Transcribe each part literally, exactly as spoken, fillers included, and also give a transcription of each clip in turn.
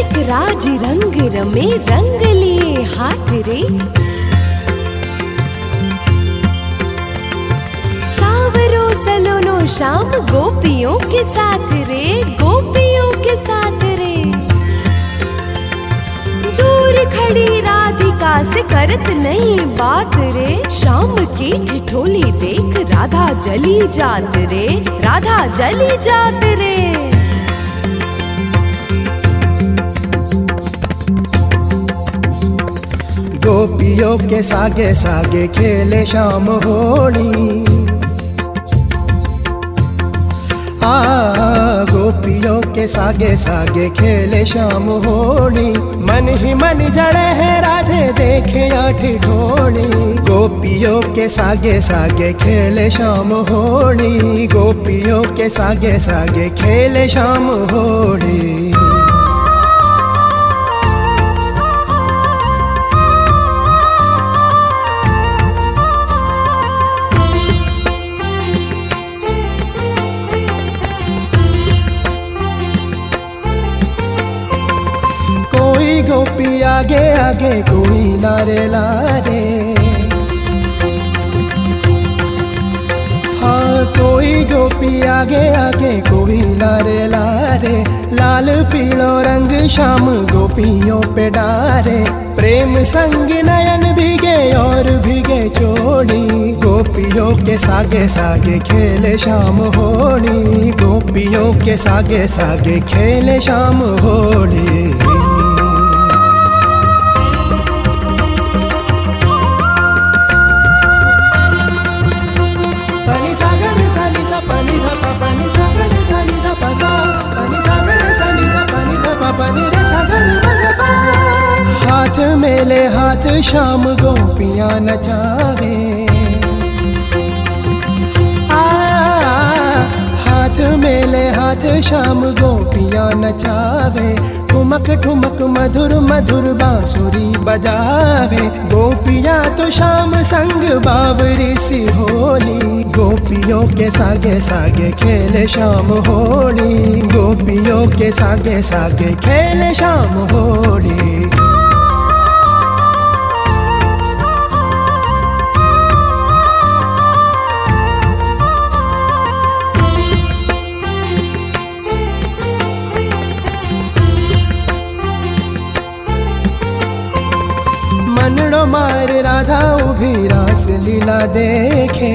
रसिक राज रंग रमे रंग लिए हाथ रे, सावरो सलोनो शाम गोपियों के साथ रे, गोपियों के साथ रे। दूर खड़ी राधिका से करत नहीं बात रे, शाम की ठिठोली देख राधा जली जात रे, राधा जली जात रे। गोपियों के सागे सागे खेले शाम होली, आ गोपियों के सागे सागे खेले शाम होली। मन ही मन जड़े हैं राधे देखे या ठिठोली, गोपियों के सागे सागे खेले शाम होली, गोपियों के सागे सागे खेले शाम होली। कोई गोपी आगे आगे कोई लारे लारे, हाँ कोई गोपी आगे आगे कोई लारे लारे। लाल पीलो रंग शाम गोपियों पे डारे, प्रेम संग नयन भीगे और भीगे चोली, गोपियों के सागे सागे खेले शाम होली, गोपियों के सागे सागे खेले शाम होली। हाथ मेले हाथ शाम गोपियां नचावे, आ हाथ मेले हाथ शाम गोपियां नचावे, ठुमक ठुमक मधुर मधुर बांसुरी बजावे। गोपियां तो शाम संग बावरी सी होली, गोपियों के सागे सागे खेले शाम होली, गोपियों के सागे सागे खेले शाम होली। मनड़ो मार राधा उभी रास लीला देखे,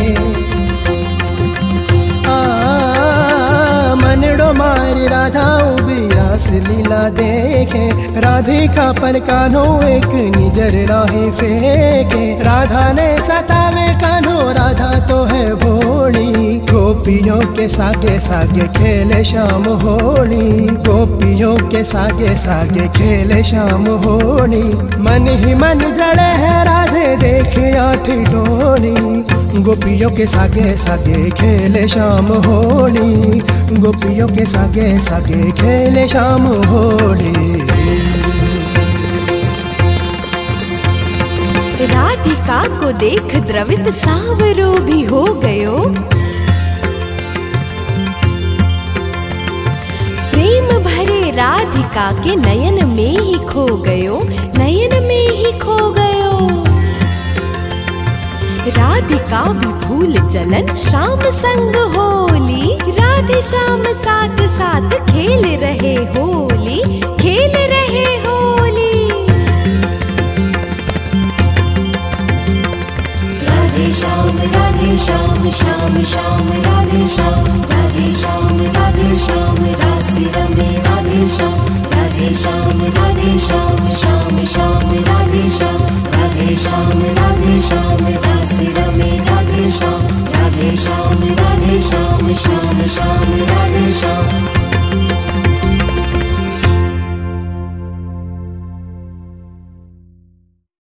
आ मनड़ो मार राधा उभी रास लीला देखे। राधिका पर कान्हो एक निजर राही फेंके, राधा ने सतावे कान्हो राधा तो है भोली, गोपियों के सागे सागे खेले शाम होली, गोपियों के सागे सागे खेले शाम होली। मन ही मन जड़े है राधे देखे आठ डोली, गोपियों के सागे सागे खेले शाम होली, गोपियों के सागे सागे खेले शाम होली। राधिका को देख द्रवित सावरो भी हो गयो, प्रेम भरे राधिका के नयन में ही खो गयो, नयन में ही खो गयो। राधिका भी भूल चलन शाम संग होली, राधे श्याम साथ साथ खेल रहे होली, खेल रहे होली। राधे श्याम राधे श्याम श्याम श्याम राधे श्याम, राधे श्याम राधे श्याम राधे रमे राधे श्याम, राधे श्याम राधे श्याम श्याम श्याम राधे श्याम, राधे श्याम राधे श्याम राधे रमे राधे श्याम, राधे श्याम राधे श्याम श्याम श्याम राधे श्याम।